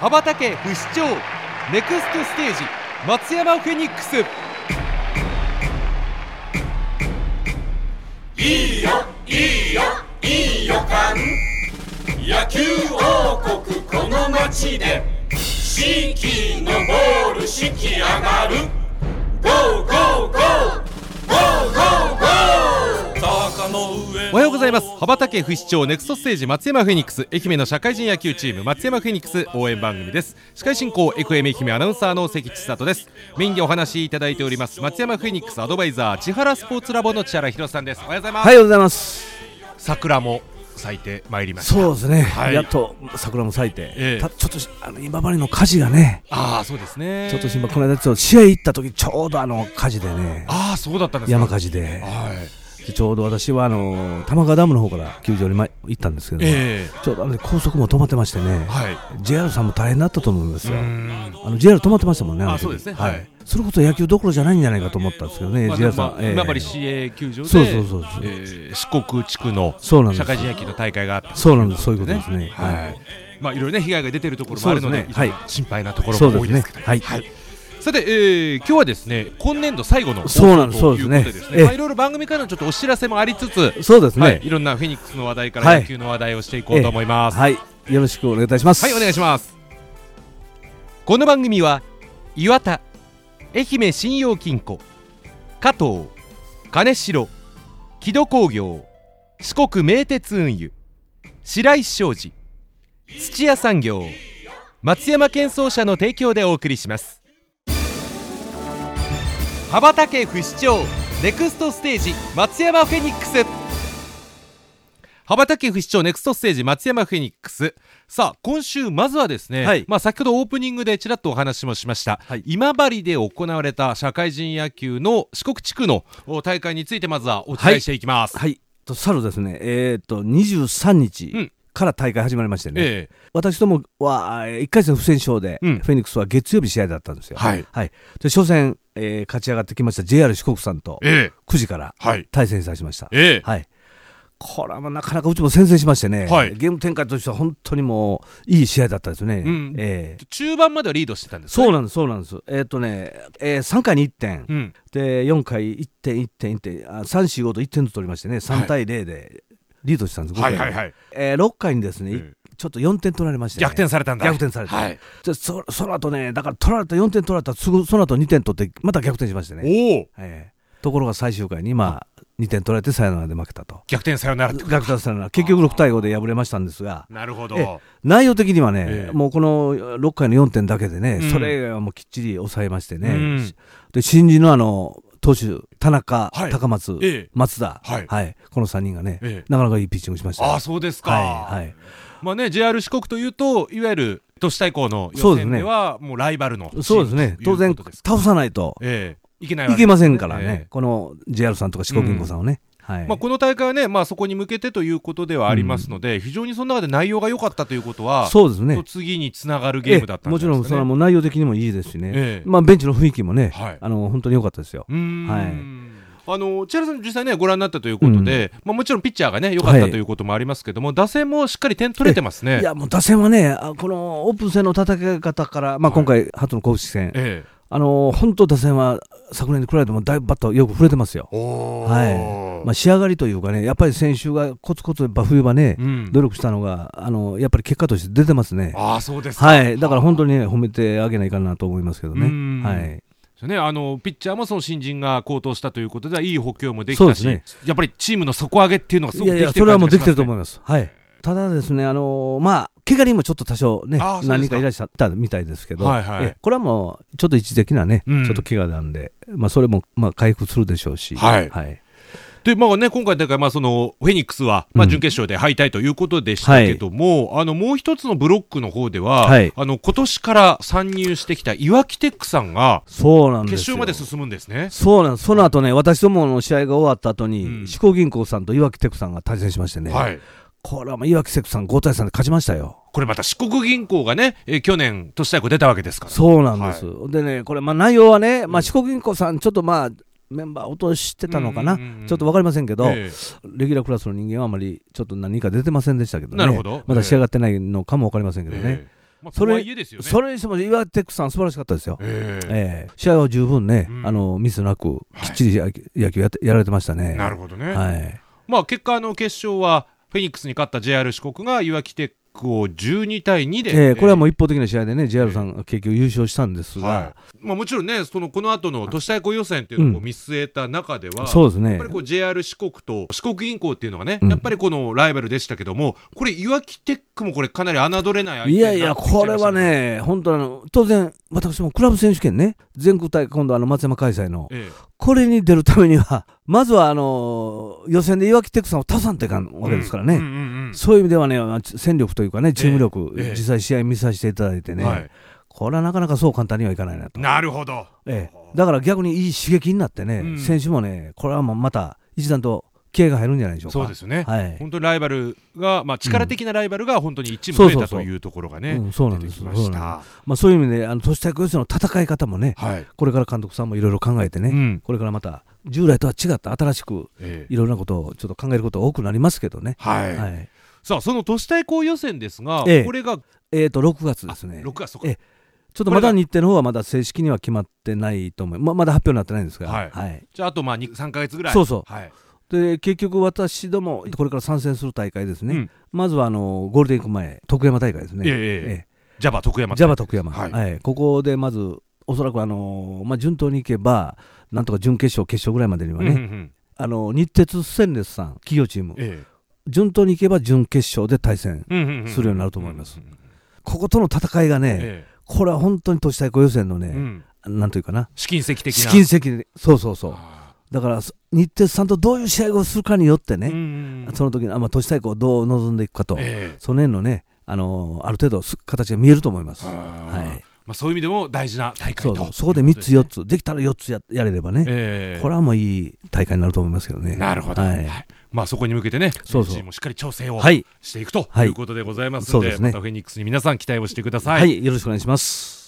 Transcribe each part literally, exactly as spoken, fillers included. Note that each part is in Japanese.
羽ばたけ不死鳥ネクストステージ松山フェニックス。 いいよいいよいい予感、野球王国この街で四季のボール四季上がる。ゴーゴーゴーゴーゴーゴー、坂の上。 おはようございます。羽ばたけ不死鳥ネクストステージ松山フェニックス、愛媛の社会人野球チーム松山フェニックス応援番組です。司会進行エフエム愛媛アナウンサーの関千里です。メインでお話しいただいております松山フェニックスアドバイザー千原スポーツラボの千原博さんです。おはようございます。 おはようございます。 桜も咲いてまいりました。 そうですね、 はい、 やっと桜も咲いて、 ええ、 たちょっとあの今治の火事がね、 ああそうですね、 ちょっと心配。この間ちょっと試合行った時ちょうどあの火事でね、 ああそうだったんですか。 山火事で、 はい、 でちょうど私はあの玉川ダムの方から球場に行ったんですけど、 えー、ちょうどあの高速も止まってましてね、はい、ジェイアール さんも大変だったと思うんですよ。あの ジェイアール 止まってましたもんね。あの時。 あそうですね、 はいはい、 それこそ野球どころじゃないんじゃないかと思ったんですけどね、 まあ、 ジェイアール さん、 まあえー、今治市営球場でそうそうそうそう、 えー、四国地区の社会人野球の大会があった、 そうなんです、そういうことですね。 はい、はい、まあいろいろね被害が出ているところもあるので、 ね、はい、 心配なところも多いですけど、ね、はい、はい、さて、えー、今日はですね今年度最後の放送ということでですね、まあいろいろ番組からのちょっとお知らせもありつつ、 そうですね、 はい、いろんなフェニックスの話題から野球の話題をしていこうと思います。 はい、はい、よろしくお願いいたします。 はい、お願いします。この番組は岩田、愛媛信用金庫、加藤、金城、木戸工業、四国名鉄運輸、白石商事、土屋産業、松山建装車の提供でお送りします。羽ばたけ不死鳥ネクストステージ松山フェニックス。羽ばたけ不死鳥ネクストステージ松山フェニックス。さあ今週まずはですね、はい、まあ、先ほどオープニングでちらっとお話もしました、はい、今治で行われた社会人野球の四国地区の大会についてまずはお伝えしていきます。 はい、はい、と去るですね、えー、とにじゅうさんにちから大会始まりましてね、えー、私どもはいっかい戦不戦勝で、うん、フェニックスは月曜日試合だったんですよ。はいはい、で初戦、えー、勝ち上がってきました ジェイアール 四国さんとくじから対戦させました。えーはい、これはなかなかうちも先制しましてね、はい、ゲーム展開としては本当にもういい試合だったですね。うん、えー、 中盤まではリードしてたんですね。 そうなんですそうなんです。えー、っとね、えー、さんかいにいってん、うん、でよんかいいってんいってんいってん、あさん、よん、ごといってんずつ取りましてね、さんたいゼロでリードしたんです。はいはいはい、えー、ろっかいにですね、うん、ちょっとよんてん取られまして、ね、 逆転されたんだ。 逆転されて、はい、で そ, その後ね、だから取られたよんてん取られたらすぐその後にてん取ってまた逆転しましてね。お、えー、ところが最終回にまあにてん取られてサヨナラで負けたと。 逆転サヨナラと逆転サヨナラ、結局ろくたいごで敗れましたんですが、 なるほど。 内容的にはね、えー、もうこのろっかいのよんてんだけでね、うん、それ以外はもうきっちり抑えましてね、うん、で新人のあの投手田中、はい、高松、ええ、松田、はいはい、このさんにんがね、ええ、なかなかいいピッチングしました。 ああそうですか。はいはい、まあね、ジェイアール 四国というといわゆる都市対抗の予選ではもうライバルのチームそうですね、当然倒さないと、ええ、いけないわけですね、いけませんからね、ええ、この ジェイアール さんとか四国銀行さんをね、うんはい、まあ、 この大会はね、まあ、そこに向けてということではありますので、うん、非常にその中で内容が良かったということはそうですね、 次につながるゲームだったんですかね。 もちろんそれはもう内容的にもいいですしね、ええまあ、ベンチの雰囲気もね、はい、あの本当に良かったですよ。うーん、はい、 あの千原さん実際ねご覧になったということで、うんまあ、もちろんピッチャーがね良かったということもありますけども、はい、打線もしっかり点取れてますね。 いやもう打線はね、このオープン戦の戦い方から、まあ、今回初の公式戦、ええ、あの本当打線は昨年に比べてもだいぶバットよく振れてますよ。はいまあ、仕上がりというかね、やっぱり選手がコツコツ冬場ね、うん、努力したのがあのやっぱり結果として出てますね。 あそうですか。 はい、だから本当に、ね、褒めてあげないかなと思いますけどね。はいね、あのピッチャーもその新人が好投したということではいい補強もできたし、ね、やっぱりチームの底上げっていうのがすごくできてる感じがしますね。いやいやそれはもうできてると思います。はい、ただですね、あのー、まあ怪我人もちょっと多少ね何人かいらっしゃったみたいですけど、はいはい、えこれはもうちょっと一時的なね、うん、ちょっと怪我なんで、まあ、それもまあ回復するでしょうし、はいはいでまあね、今回大会、まあ、そのフェニックスは、まあ、準決勝で敗退ということでしたけども、うんはい、あのもう一つのブロックの方では、はい、あの今年から参入してきたいわきテックさんがそうなんです決勝まで進むんですね。 そうなんです。その後ね、私どもの試合が終わった後に、うん、四国銀行さんといわきテックさんが対戦しましてね、はい、これはもういわきテックさんごたいさんで勝ちましたよ。 これまた四国銀行がね、えー、去年都市対抗出たわけですから、ね、 そうなんです、はい、でねこれまあ内容はね、まあ、四国銀行さんちょっとまあメンバー落としてたのかな、うんうんうん、ちょっと分かりませんけど、えー、レギュラークラスの人間はあまりちょっと何か出てませんでしたけどね。なるほど、まだ仕上がってないのかも分かりませんけどね、えーまあ、それいですよね。 それにしても岩手さん素晴らしかったですよ。えーえー、試合は十分ね、うん、あのミスなくきっちり野球やって、はい、やられてましたね。 なるほどね。 はい、 まあ、結果の決勝はフェニックスに勝った ジェイアール 四国がいわきテックをじゅうにたいにで、 えー、これはもう一方的な試合でね ジェイアール さんが結局優勝したんですが、はいまあ、もちろんねそのこの後の都市対抗予選っていうのを見据えた中では、うん、 そうですね、 やっぱりこう ジェイアール 四国と四国銀行っていうのがね、うん、やっぱりこのライバルでしたけども、これいわきテックもこれかなり侮れない相手になってきちゃいましたね。 いやいやこれはね本当あの当然私もクラブ選手権ね全国大会今度あの松山開催の、ええ、これに出るためにはまずはあのー、予選でいわきテックさんを倒さんといかんわけですからね、うんうんうんうん、そういう意味ではね戦力というかねチーム力、ええええ、実際試合見させていただいてね、はい、これはなかなかそう簡単にはいかないなと。 なるほど、 ええ、だから逆にいい刺激になってね、うん、選手もねこれはもうまた一段と気合が入るんじゃないでしょうか。 そうですね、 はい、 本当にライバルが、まあ、力的なライバルが本当に一チーム増えたというところがね出てきました。 まあ、そういう意味であの都市対抗予選の戦い方もね、はい、これから監督さんもいろいろ考えてね、うん、これからまた従来とは違った新しくいろんなことをちょっと考えることが多くなりますけどね、 はいはい、さあその都市対抗予選ですが、 ええ、 これが、 えー、とろくがつですね。 ろくがつとか、 ええ、ちょっとまだ日程の方はまだ正式には決まってないと思う、ま, まだ発表になってないんですが、 はいはい、じゃああとまあさんかげつぐらい。 そうそう、 はい、 で結局私どもこれから参戦する大会ですね、うん、まずはあのゴールデンウィーク前徳山大会ですね、 ええええ、ジャバ徳山ジャバ徳山、はいはい、ここでまずおそらくあの、まあ、順当にいけばなんとか準決勝決勝ぐらいまでにはね、うんうんうん、あの日鉄ステンレスさん企業チーム、ええ、順当にいけば準決勝で対戦するようになると思います。こことの戦いがね、ええ、これは本当に都市対抗予選のね、うん、なんというかな試金石的な試金石で、そうそうそう、だから日鉄さんとどういう試合をするかによってね、うんうんうん、その時の、まあ、都市対抗をどう臨んでいくかと、ええ、その辺のね、あのー、ある程度形が見えると思います。はい、 まあ、そういう意味でも大事な大会と。 そうそう、そこでみっつよっつできたらよっつ や, やれればね、えー、これはもういい大会になると思いますけどね。 なるほど、はい、まあ、そこに向けてねそうそうチームもしっかり調整をしていくということでございますので、はいはい、またフェニックスに皆さん期待をしてください。 はい、よろしくお願いします。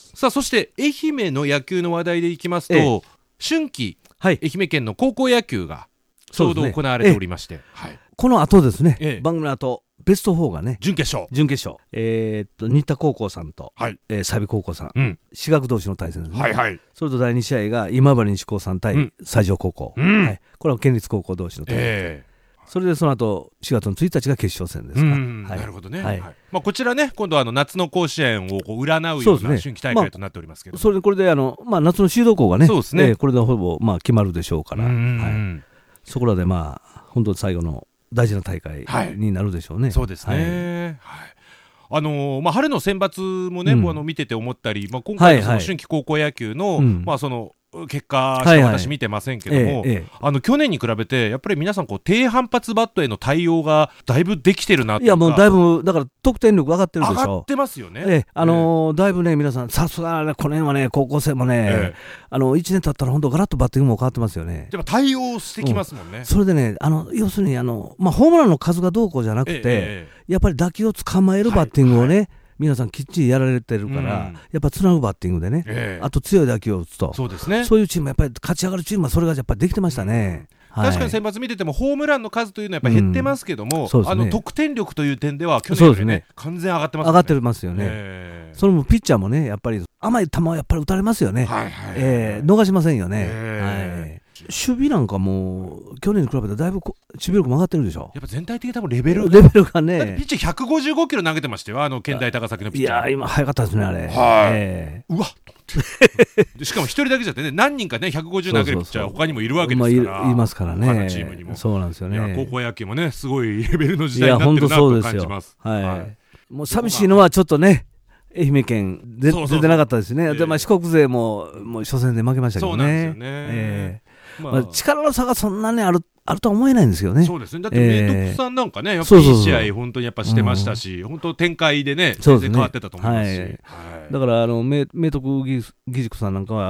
さあそして愛媛の野球の話題でいきますと、えー、春季、はい、愛媛県の高校野球がちょうど行われておりまして、ねはい、この後ですね、ええ、番組の後ベストフォーがね準決勝準決勝、えー、っと新田高校さんと、はいえー、済美高校さん、うん、私学同士の対戦ですね、はいはい、それとだいに試合が今治西高さん対西条高校、うんはい、これは県立高校同士の対戦、えー、それでその後しがつのついたちが決勝戦ですか、うんはい、なるほどね、はいはいまあ、こちらね今度はあの夏の甲子園をこう占うような春季大会となっておりますけど、 まあ、それでこれであの、まあ、夏のシード校がねそうですね、えー、これでほぼ、まあ、決まるでしょうから、うんはい、そこらでまあ本当に最後の大事な大会になるでしょうね、はい、 そうですね、はいはいあのーまあ、春の選抜もね、うん、あの見てて思ったり、まあ、今回のその春季高校野球の、はいはいまあ、その結果しか私見てませんけども、はいはいええ、あの去年に比べてやっぱり皆さんこう低反発バットへの対応がだいぶできてるなというか。 いやもうだいぶだから得点力上がってるでしょ。 上がってますよね、 ええあのーええ、だいぶね皆さんさすがこの辺はね高校生もね、ええ、あのいちねん経ったら本当ガラッとバッティングも変わってますよね。 やっぱ対応してきますもんね、 うん、それでねあの要するにあの、まあ、ホームランの数がどうこうじゃなくて、ええ、やっぱり打球を捕まえるバッティングをね、はいはい皆さんきっちりやられてるから、うん、やっぱつなぐバッティングでね、えー、あと強い打球を打つとそうですね、 そういうチームやっぱり勝ち上がるチームはそれがやっぱりできてましたね、うんはい、 確かに選抜見ててもホームランの数というのはやっぱ減ってますけども、うんね、あの得点力という点では去年よりね、ね完全上がってますよね。 上がってますよね、えー、それもピッチャーもねやっぱり甘い球はやっぱり打たれますよね、はいはいはいえー、逃しませんよね、えーはい守備なんかも去年に比べてだいぶ守備力も上がってるでしょ。 やっぱ全体的に多分レベルレベルがね。 だってピッチャーひゃくごじゅうごキロ投げてましたよあの県大高崎のピッチャー。 いや今早かったですねあれ。はい、 えー、うわしかも一人だけじゃってね何人かねひゃくごじゅう投げるピッチャー他にもいるわけですから、 まあ、い, いますからね他のチームにも。 そうなんですよね。 いや高校野球もねすごいレベルの時代になってるなと感じます。 はい、はい、もう寂しいのはちょっとね愛媛県で出てなかったですね。で、まあ、四国勢ももう初戦で負けましたけどね。そうなんですよね、えーまあまあ、力の差がそんなにある、あるとは思えないんですよね。 そうですね。だって明徳さんなんかね、えー、やっぱりいい試合本当にやっぱしてましたし、うん、本当展開でね全然変わってたと思いますし、 はいはい、だからあの明徳義塾さんなんかは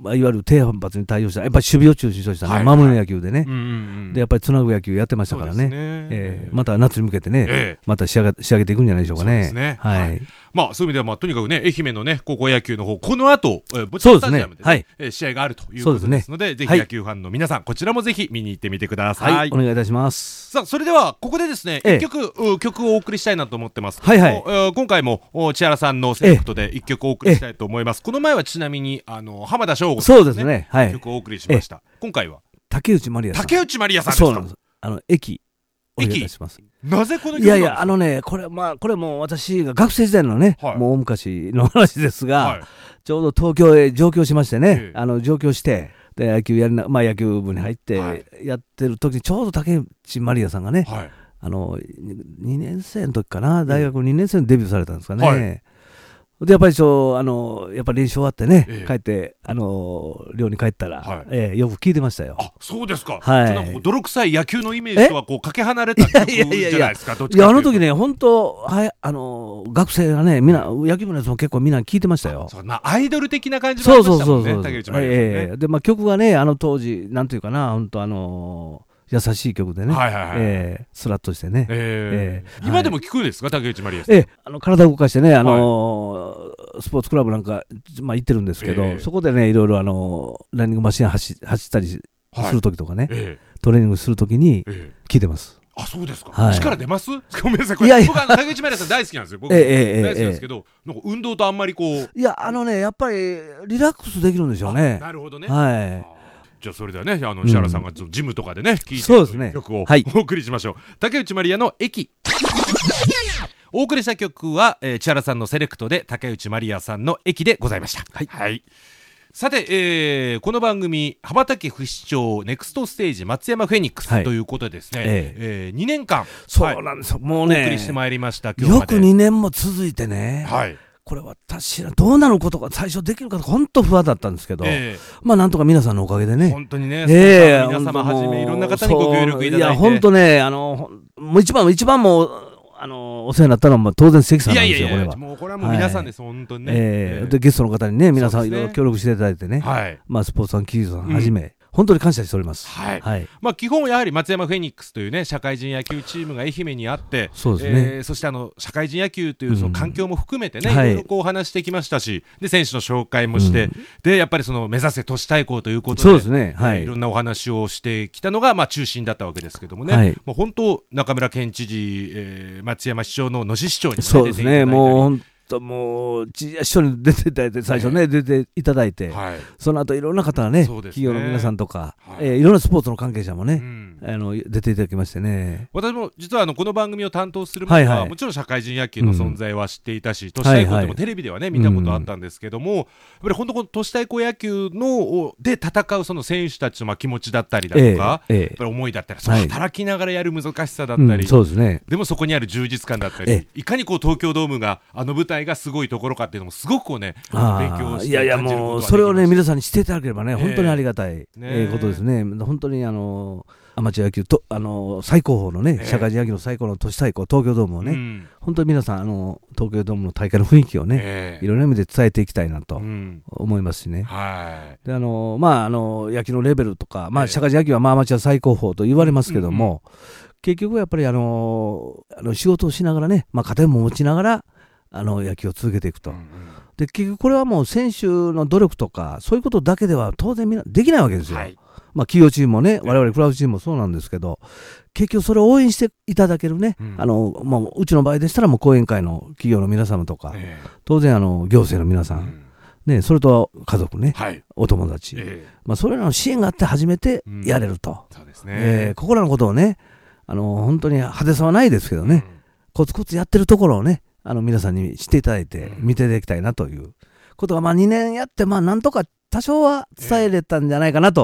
まあ、いわゆる低反発に対応した、やっぱり守備を中心としたね、はいはい、守りの野球でね、うんうんうん、でやっぱりつなぐ野球やってましたからね、ねえー、また夏に向けてね、えー、また仕上げ、仕上げていくんじゃないでしょうかね。そうですね、はいはい、 まあ、そういう意味では、まあ、とにかくね、愛媛のね、高校野球の方、この後、えー、墓地スタジアムで、ねはいえー、試合があるということですので、でね、ぜひ野球ファンの皆さん、はい、こちらもぜひ見に行ってみてください。はい、 お願いいたします。 さあ、それでは、ここでですね、一曲、えー、曲をお送りしたいなと思ってます。 はいはい、 えー、今回も千原さんのセレクトで一曲お送りしたいと思います。この前はちなみに、あの浜田省吾さん、ね、そうですね、はい、曲をお送りしました。今回は竹内まりやさん。 竹内まりやさんですか。そうなんです。 あの駅お願いいたします。 なぜこの曲なんですか。 いやいや、あのね、これまあこれも私が学生時代のね、はい、もう大昔の話ですが、はい、ちょうど東京へ上京しましてね、ええ、あの上京してで野球やりな、まあ、野球部に入ってやってる時にちょうど竹内まりやさんがね、はい、あのにねん生の時かな、大学にねん生のデビューされたんですかね。はい、でやっぱりそうあのやっぱり練習終わってね、ええ、帰ってあの寮に帰ったら、はいええ、よく聞いてましたよ。 あ、そうですか。はい。なんか泥臭い野球のイメージとはこうかけ離れた曲じゃないですか。どっちかというと。いやあの時ね本当はいあの学生がねみんな野球部のやつも結構みんな聞いてましたよ。 そんなアイドル的な感じもありましたもんね。竹内まりやさんね。 ええでまあ曲がねあの当時なんていうかな本当あのー優しい曲でね、はいはいはいえー、スラッとしてね、 えーえー、今でも聞くんですか、はい、竹内まりやさん。 えー、あの体を動かしてね、あのーはい、スポーツクラブなんか、まあ、行ってるんですけど、えー、そこでねいろいろ、あのー、ランニングマシン走走ったりするときとかね、はいえー、トレーニングするときに聞いてます。 あ、そうですか、はい、力出ます？ごめんなさい、これいやいや僕は竹内まりやさん大好きなんですよ。僕、えーえー、大好きなんですけど、えー、なんか運動とあんまりこういやあのねやっぱりリラックスできるんでしょうね。 なるほどね。 はいじゃあそれではね、あの石原さんがジムとかでね、聴、うん、いてる曲を、ね、お送りしましょう。竹内まりやの駅。お送りした曲は、えー、千原さんのセレクトで竹内まりやさんの駅でございました。はい。はい、さて、えー、この番組羽ばたき不死鳥ネクストステージ松山フェニックス、はい、ということでですね、えーえー、にねんかんそうなんですよ、はい、もうねお送りしてまいりました。今日までよくにねんも続いてね。はい。これ私らどうなることが最初できるか本当不安だったんですけど、えー、まあなんとか皆さんのおかげでね本当にね、えー、皆様はじめいろんな方にご協力いただいて、いや本当ねあのもう一番一番もあのお世話になったのは当然関さんなんですよ。いやいやいやこれはもうこれはもう皆さんです、はい、本当にね、 えー、でゲストの方にね皆さんいろいろ協力していただいてね、はい、まあスポーツさんキーズさんはじめ、うん本当に感謝しております。 はい。はい、まあ基本やはり松山フェニックスというね社会人野球チームが愛媛にあって、 そうですね。 えー、そしてあの社会人野球というその環境も含めてね、うん、いろいろこう話してきましたし、で選手の紹介もして、うん、でやっぱりその目指せ都市対抗ということで、 そうですね。はい。 えー、いろんなお話をしてきたのがまあ中心だったわけですけどもね。はい。もう本当中村県知事、えー、松山市長の野志市長にも、ね、 そうですね。もうもう知事市に出ていただいて最初ね、えー、出ていただいて、はい、その後いろんな方がね、ね企業の皆さんとか、はいえー、いろんなスポーツの関係者もね、うん、あの出ていただきましてね。 私も実はあのこの番組を担当する前は、はいはい、もちろん社会人野球の存在は知っていたし、うん、都市対抗でもテレビではね、はいはい、見たことあったんですけども、うん、やっぱり本当この都市対抗野球ので戦うその選手たちのまあ気持ちだったりだとか、えーえー、やっぱり思いだったり、その働きながらやる難しさだったり、はいうんそうですね、でもそこにある充実感だったり、えー、いかにこう東京ドームがあの舞台がすごいところかっていうのもすごくこうね勉強していやいやもうそれをね皆さんに知っていただければね、えー、本当にありがたい、ねえー、ことですね。本当にあのアマチュア野球とあの最高峰のね、えー、社会人野球の最高の都市対抗東京ドームをね、うん、本当に皆さんあの東京ドームの大会の雰囲気をね、えー、いろんな意味で伝えていきたいなと思いますしね、うんはい、であのまああの野球のレベルとか、まあ、社会人野球はまあアマチュア最高峰と言われますけども、うんうん、結局やっぱりあのあの仕事をしながらね、まあ、家庭も持ちながらあの野球を続けていくと、うんうん、で結局これはもう選手の努力とかそういうことだけでは当然みんなできないわけですよ、はいまあ、企業チームもね我々クラブチームもそうなんですけど、結局それを応援していただけるね、うん、あのまあ、うちの場合でしたらもう後援会の企業の皆様とか、えー、当然あの行政の皆さん、うんね、それと家族ね、はい、お友達、えーまあ、それらの支援があって初めてやれると、うんそうですねえー、ここらのことをねあの本当に派手さはないですけどね、うん、コツコツやってるところをねあの皆さんに知っていただいて見ていただきたいなということが、まあ、にねんやってまあなんとか多少は伝えれたんじゃないかなと、えー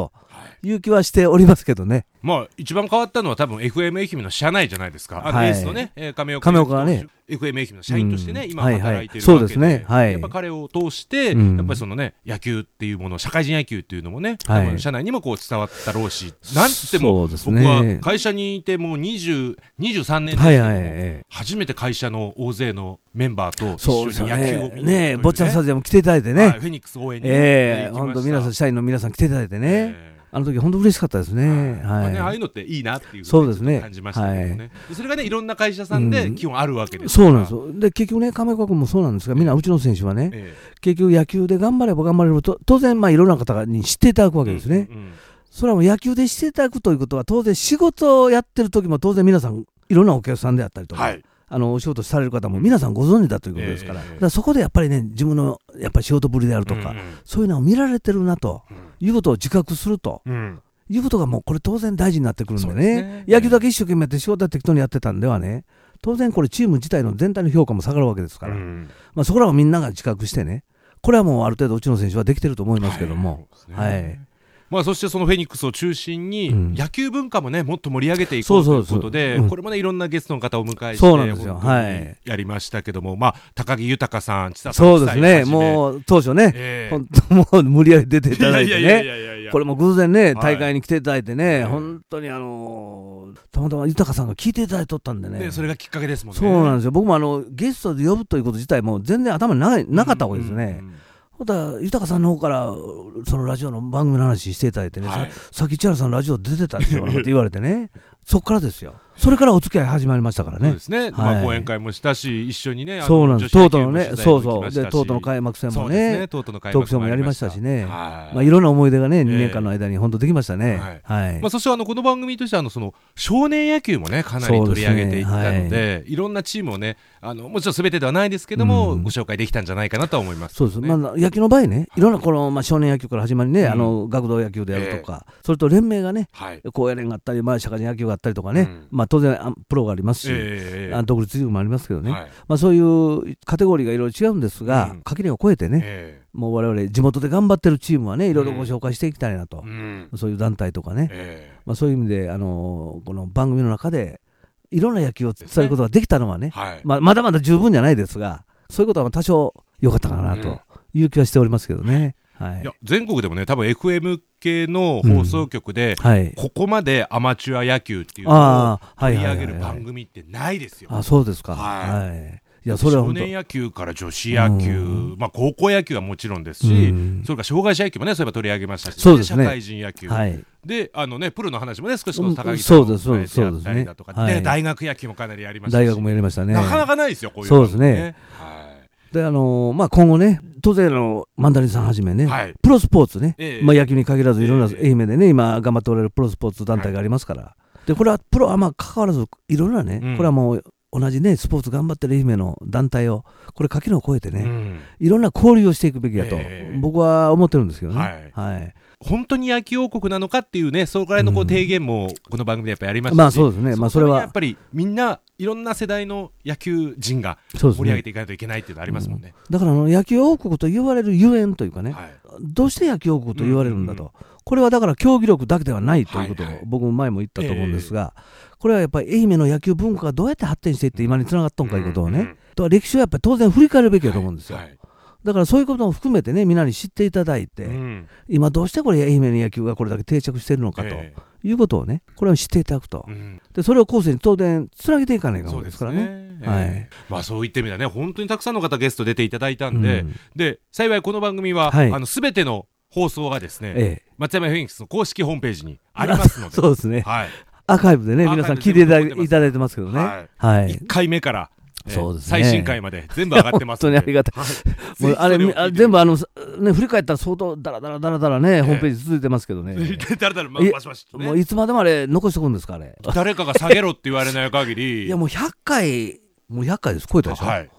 いう気はしておりますけどね。 まあ一番変わったのは多分 エフエム 愛媛の社内じゃないですか。あのエースのね、はい、亀岡亀岡がねエフエム 愛媛の社員としてね、うん、今働いているわけで、 そうですね、はい、 やっぱ彼を通して、うん、やっぱりそのね野球っていうもの、社会人野球っていうのもね、はい、多分社内にもこう伝わったろうし、なんつっても、ね、僕は会社にいてもうにじゅう、にじゅうさんねんですけど、はいはい、初めて会社の大勢のメンバーと一緒に野球を見る、 ねね、ボッチャスタジアム来ていただいてね、 はい、フェニックス応援に、 えー、本当皆さん社員の皆さん来ていただいてね、えーあの時本当嬉しかったですね。はいはいまあね、ああいうのっていいなっていうそうですね感じましたけどね。はい、それがねいろんな会社さんで基本あるわけですから、うん、そうなんですよ。で結局ね亀岡君もそうなんですが、みんなうちの選手はね、ええ、結局野球で頑張れば頑張ればと当然まあいろんな方に知っていただくわけですね。うんうん、それはもう野球で知っていただくということは当然仕事をやってる時も当然皆さんいろんなお客さんであったりとか。はいあのお仕事される方も皆さんご存知だということですから、えー、だからそこでやっぱりね自分のやっぱり仕事ぶりであるとか、うんうん、そういうのを見られてるなということを自覚すると、うんいうことがもうこれ当然大事になってくるんで ね, でね野球だけ一生懸命やって仕事は適当にやってたんではね当然これチーム自体の全体の評価も下がるわけですから、うんまあ、そこらはみんなが自覚してねこれはもうある程度うちの選手はできてると思いますけども、はい、はいまあ、そしてそのフェニックスを中心に野球文化もねもっと盛り上げていこうということで、これもねいろんなゲストの方をお迎えしてやりましたけども、まあ高木豊さん、千田さんそうですね、もう当初ね、えー、本当もう無理やり出ていただいてね、これも偶然ね大会に来ていただいてね、はい、本当にあのー、たまたま豊さんが聞いていただいとったんでね、 でそれがきっかけですもんね。 そうなんですよ。僕もあのゲストで呼ぶということ自体も全然頭に な, なかったわけですね。うんうんうんまた豊さんの方からそのラジオの番組の話していただいてね、はい、さ, さっき千原さんラジオ出てたでしょって言われてねそっからですよ。それからお付き合い始まりましたからね。 そうですね、はいまあ、講演会もしたし一緒にねそうなんです。トートのねそうそうでトートの開幕戦もね、ねトークショーもやりましたしね、はいまあ、いろんな思い出がねにねんかんの間に本当できましたね。はいはいまあ、 そしてあのこの番組としてあのその少年野球もねかなり取り上げていったの で, で、はい、いろんなチームをねあのもちろん全てではないですけども、うん、ご紹介できたんじゃないかなと思います、ね、 そうです、まあ、野球の場合ねいろんなこの、まあ、少年野球から始まりね、うん、あの学童野球であるとか、えー、それと連盟がね、はい、高野連があったり、まあ、社会人野球があったりとかね、うんまあ、当然プロがありますし、えー、独立リーグもありますけどね、はいまあ、そういうカテゴリーがいろいろ違うんですが、うん、垣根を越えてね、えー、もう我々地元で頑張ってるチームはねいろいろご紹介していきたいなと、うん、そういう団体とかね、えーまあ、そういう意味で、あのー、この番組の中でいろんな野球を伝えることができたのはね、はいまあ、まだまだ十分じゃないですがそういうことは多少良かったかなという気はしておりますけどね。はい、いや全国でもね多分 エフエム 系の放送局で、うんはい、ここまでアマチュア野球っていうのを取り上げる番組ってないですよ。 あそうですか、はいはいいやそれは少年野球から女子野球、うんまあ、高校野球はもちろんですし、うん、それから障害者野球もねそういえば取り上げましたし、 そうですね、 社会人野球、はい、であのねプロの話もね少しこの高木さんの伝えてあったりだとか、うん、で、ねはい、大学野球もかなりやりましたし大学もやりましたね。 なかなかないですよこういうの、ね、そうですね、はいであのーまあ、今後ね当然のマンダリンさんはじめね、はい、プロスポーツね、えーまあ、野球に限らずいろんな愛媛でね、えー、今頑張っておられるプロスポーツ団体がありますから、はい、でこれはプロはまあ関わらずいろんなね、うん、これはもう同じねスポーツ頑張ってる愛媛の団体をこれ垣根を越えてね、うん、いろんな交流をしていくべきだと、えー、僕は思ってるんですけどね、はいはい、 本当に野球王国なのかっていうねそれぐらいのこう提言もこの番組でやっぱりやりましたし、 うん、まあそうですね、まあ、それはやっぱりみんないろんな世代の野球人が盛り上げていかないといけないっていうのありますもんね。 うん、だからあの野球王国と言われるゆえんというかね、はい、どうして野球王国と言われるんだと、うんうん、これはだから競技力だけではないということを、はいはい、僕も前も言ったと思うんですが、えー、これはやっぱり愛媛の野球文化がどうやって発展していって今につながったのかということをね、うんうん、と歴史はやっぱり当然振り返るべきだと思うんですよ。はいはいだからそういうことも含めてねみんなに知っていただいて、うん、今どうしてこれ愛媛の野球がこれだけ定着しているのかということをねこれを知っていただくと、うん、でそれを後世に当然つなげていかないかんですからね。そうですね、はいえーまあ、そういった意味ではね本当にたくさんの方ゲスト出ていただいたんで、うん、で幸いこの番組は、はい、あの全ての放送がですね、ええ、松山フェニックスの公式ホームページにありますのでそうですね、はい、アーカイブでね皆さん聞いていただいて、いただいてますけどね、はいはい、 いっかいめからそうですね、 最新回まで全部上がってますので本当にありがたい、はい、もうあれあ全部あの、ね、振り返ったら相当ダラダラダラダラね、えー、ホームページ続いてますけどねダラダラバシバシねもういつまでもあれ残しておくんですかあれ誰かが下げろって言われない限りいやもうひゃっかいもうひゃっかいです超えたでしょ、はい、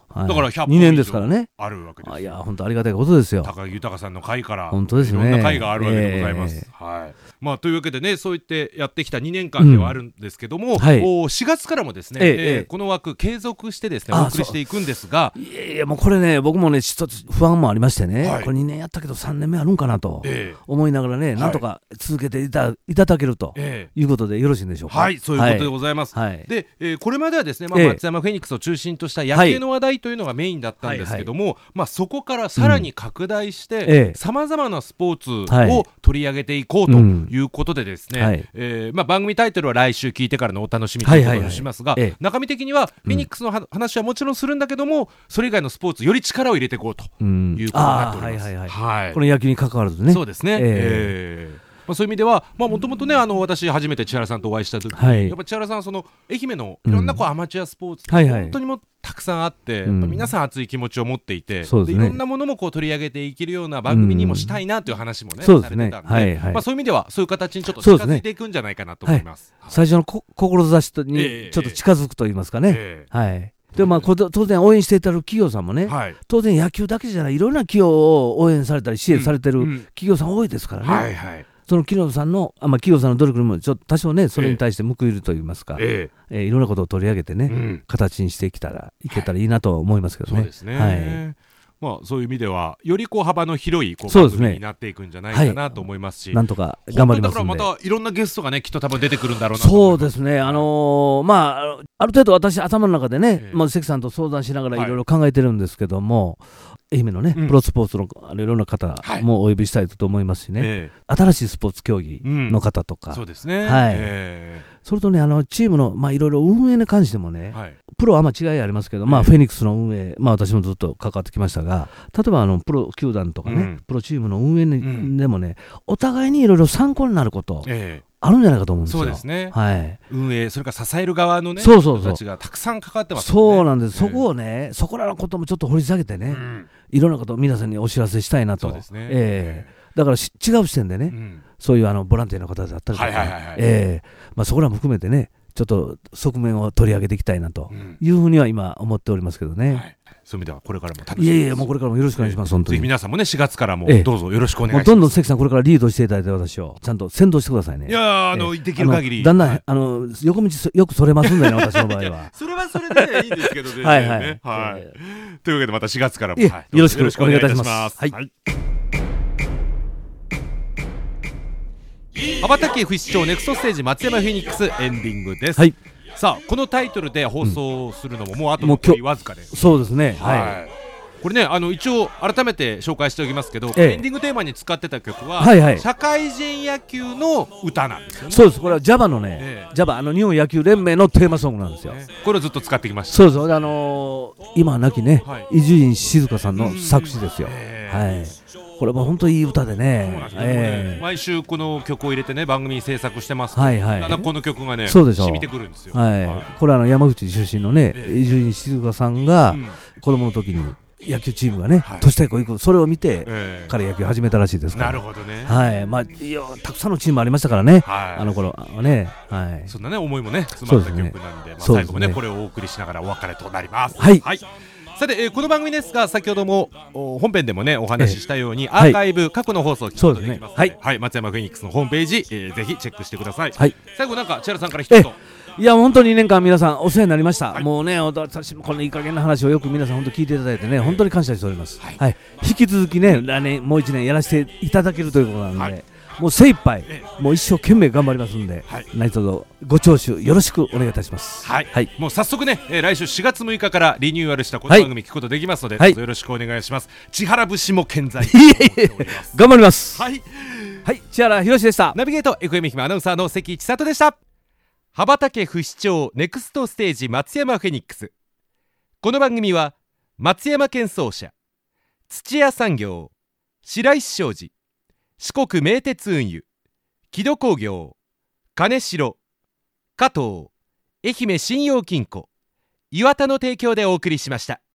はい、だからひゃっぽんにねんですからねあるわけです。 あいや本当ありがたいことですよ。 高木豊さんの会から本当ですね、 いろんな会があるわけでございます、えーはいまあ、というわけでねそう言ってやってきたにねんかんではあるんですけども、うんはい、おしがつからもですね、えーえー、この枠継続してですねお送りしていくんですが、 いやいやもうこれね僕もね一つ不安もありましてね、はい、これにねんやったけどさんねんめあるんかなと思いながらね、えー、なんとか続けてい た,、はい、いただけるということでよろしいんでしょうか。 はいそういうことでございます、はい、で、えー、これまではですね、まあ、松山フェニックスを中心とした野球の話題というのがメインだったんですけども、はいはいまあ、そこからさらに拡大してさまざまなスポーツを取り上げていこうということでですね、はいえーまあ、番組タイトルは来週聞いてからのお楽しみということにしますが、はいはいはい、中身的にはフェニックスの話はもちろんするんだけども、うん、それ以外のスポーツより力を入れていこうということになっております、うんはいはいはい、 この野球に関わらずねそうですね、えーえーまあ、そういう意味ではもともとねあの私初めて千原さんとお会いした時に、はい、やっぱ千原さんはその愛媛のいろんなこうアマチュアスポーツ、うん、本当にもたくさんあって、うん、やっぱ皆さん熱い気持ちを持っていて、うんでね、いろんなものもこう取り上げていけるような番組にもしたいなという話もね、うん、されてたんで、はいはいまあ、そういう意味ではそういう形にちょっと近づいていくんじゃないかなと思います、 はい、最初のこ志にちょっと近づくと言いますかね、えーえーはいでまあ、当然応援していただく企業さんもね、はい、当然野球だけじゃないいろんな企業を応援されたり支援されてる企業さん多いですからね、うんうんはいはいその企業さんの、あまあ、企業さんの努力にもちょっと多少ねそれに対して報いるといいますか、えええー、いろんなことを取り上げてね、うん、形にしていけたらいけたらいいなと思いますけどね。 そうですね、はいまあ、そういう意味ではよりこう幅の広いこう番組になっていくんじゃないかなと思いますし、 はい、なんとか頑張りますんで。 だからまたいろんなゲストがねきっと多分出てくるんだろうなとそうですね、あのー、まあある程度私頭の中でね、ええまあ、関さんと相談しながらいろいろ考えてるんですけども、はい愛媛のね、うん、プロスポーツのいろんな方もお呼びしたいと思いますしね、はいえー、新しいスポーツ競技の方とか、 うん、そうですね、 はいえー、それとねあのチームのまあいろいろ運営に関してもね、はい、プロはまあ違いありますけど、まあ、フェニックスの運営、まあ、私もずっと関わってきましたが例えばあのプロ球団とかね、うん、プロチームの運営にでもね、うん、お互いにいろいろ参考になること、えーあるんじゃないかと思うんですよ。そうですね、はい、 運営それから支える側のねそうそうそう人たちがたくさん関わってますよね。そうなんです、えー、そこをねそこらのこともちょっと掘り下げてね、うん、いろんなことを皆さんにお知らせしたいなと。そうですね、えー、だから違う視点でね、うん、そういうあのボランティアの方だったりとか、はいはいはいはいえーまあ、そこらも含めてねちょっと側面を取り上げていきたいなというふうには今思っておりますけどね、うんはいそういう意味ではこれからも楽しみです。 いやいやもうこれからもよろしくお願いします、えー、本当にぜひ皆さんもねしがつからもどうぞよろしくお願いします、 ええ、どんどん関さんこれからリードしていただいて私をちゃんと先導してくださいね。 いやあの、えー、できる限りだんだん、はい、あの横道よくそれますんだよね私の場合はそれはそれで、ね、いいんですけどねはいはい、ねはい、というわけでまたしがつからも、 はい、よろしくお願いいたします。はい、はい羽ばたき不死鳥ネクストステージ松山フェニックスエンディングです、はいさあこのタイトルで放送するのももうあと残りわずかです。 そうですね、はい、はい、 これねあの一応改めて紹介しておきますけど、ええ、エンディングテーマに使ってた曲は、はいはい、社会人野球の歌なんですよね。 そうですこれは ジャパ のね、ええ、ジャパ あの日本野球連盟のテーマソングなんですよ、ね、 これをずっと使ってきました。 そうです、あのー、今は亡きね伊集院静香さんの作詞ですよ、えー、はいこれも本当にいい歌でね、 えー、毎週この曲を入れてね番組制作してますけど、はいはい、この曲がねそうでしょ染みてくるんですよ、 はいはい、これはあの山口出身のね伊集院静香さんが子供の時に野球チームがね、はい、都市対抗行くそれを見て、えー、彼野球始めたらしいですから。 なるほどね、 はいまあ、いやたくさんのチームありましたからね、はい、あの頃はね、はい、 そんなね思いもね詰まった曲なんで、まあ、最後もねこれをお送りしながらお別れとなります。 はい、はいさて、えー、この番組ですが先ほども本編でもねお話ししたように、えー、アーカイブ、はい、過去の放送を聞くことができますので、はいはい、松山フェニックスのホームページ、えー、ぜひチェックしてください、はい、最後なんか千原さんから一言。 いや本当ににねんかん皆さんお世話になりました、はい、もうね私もこのいい加減な話をよく皆さん本当聞いていただいてね本当に感謝しております、はいはい、引き続きね来年もういちねんやらせていただけるということなので、はいもう精一杯、ええ、もう一生懸命頑張りますんで、はい、何卒ご聴取よろしくお願いいたします。 はい、はい、もう早速ね、えー、来週しがつむいかからリニューアルしたこの番組聞くことできますので、はい、どうぞよろしくお願いします。千原節も健在頑張ります。 はい、 はい、千原博でした。 ナビゲート エフエム 愛媛アナウンサーの関千里でした。羽ばたけ不死鳥ネクストステージ松山フェニックス。この番組は松山建装車、土屋産業、白石商事、四国名鉄運輸、木戸工業、金城、加藤、愛媛信用金庫、岩田の提供でお送りしました。